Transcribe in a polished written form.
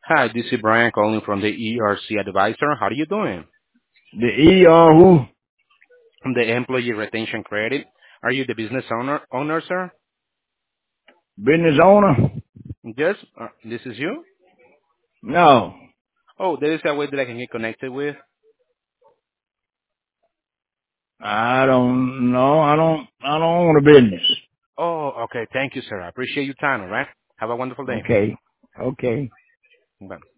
Hi, this is Brian calling from the ERC Advisor. How are you doing? The ER who? From the Employee Retention Credit. Are you the business owner, sir? Business owner? Yes, this is you. No. Oh, there is a way that I can get connected with. I don't know. I don't own a business. Oh, okay. Thank you, sir. I appreciate your time. All right. Have a wonderful day. Okay. Okay. Bye.